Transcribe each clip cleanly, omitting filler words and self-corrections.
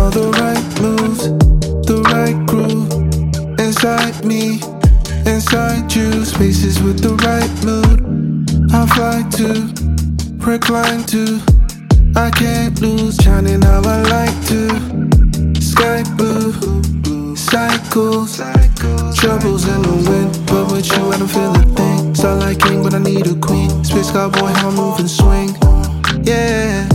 all the right moves, the right groove. Inside me, inside you. Spaces with the right mood. I fly to, recline to. I can't lose, shining how I like to. Sky blue, cycles, troubles in the wind. But with you I don't feel a thing. Starlight king but I need a queen. Space cowboy, how I move and swing. Yeah.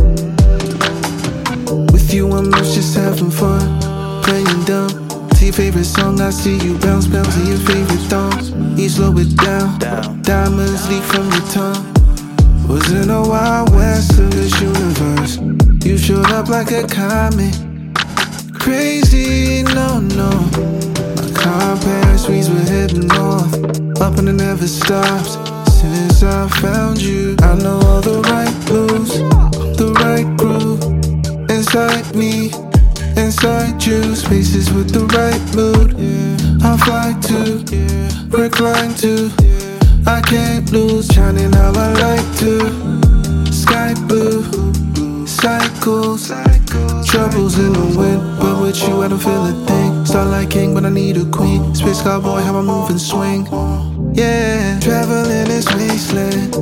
With you I'm not just having fun, playing dumb. To your favorite song I see you bounce, bounce to your favorite thongs. You slow it down, diamonds leak from your tongue. Was in a wild west of this universe. You showed up like a comet. Crazy, no. My compass reads we're heading north, up and it never stops. Since I found you, I know all the right moves, the right groove. Inside me, inside you. Spaces with the right mood. I fly to, recline to. I can't lose, shining how I like to. Sky blue, cycles, troubles in the wind. But with you I don't feel a thing. Starlight king but I need a queen. Space cowboy, how I move and swing. Yeah, traveling this wasteland.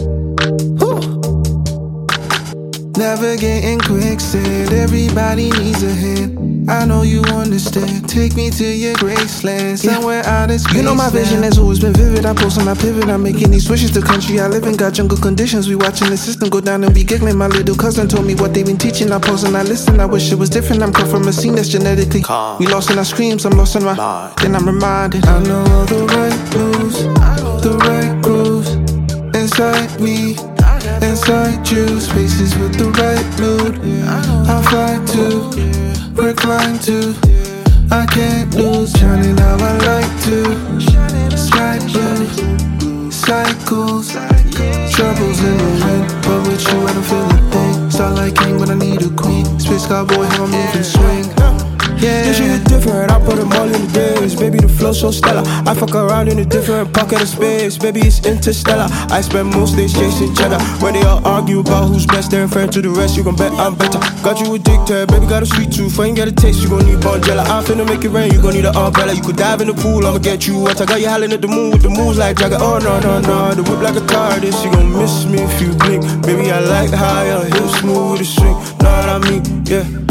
Navigating quicksand, everybody needs a hand. I know you understand. Take me to your graceland, somewhere out of space. You know my vision has always been vivid. I post and I pivot. I'm making these switches. The country I live in got jungle conditions. We watching the system go down and be giggling. My little cousin told me what they've been teaching. I pause and I listen. I wish it was different. I'm cut from a scene that's genetically calm. We lost in our screams. I'm lost in my mind. Then I'm reminded I know all the right moves, the right grooves. Inside me, inside you. Spaces with the right mood. I fly to, recline to. I can't lose, shining how I like to. Sky blue, cycles, troubles in the wind. But with you I don't feel a thing. Starlight king but I need a queen. Space cowboy, how I move and swing. Yeah. This shit is different, I put them all in the days. Baby, the flow so stellar. I fuck around in a different pocket of space. Baby, it's interstellar. I spend most days chasing cheddar. When they all argue about who's best, they're fair to the rest. You gon' bet I'm better. Got you addicted, baby, got a sweet tooth. Ain't got a taste, you gon' need Bonjela. I'm finna make it rain, you gon' need an umbrella. You could dive in the pool, I'ma get you wet. I got you howling at the moon with the moves like Jagger. Oh no, the whip like a TARDIS. You gon' miss me if you blink. Baby, I like how your hips move with the swing. Know what I mean? Yeah.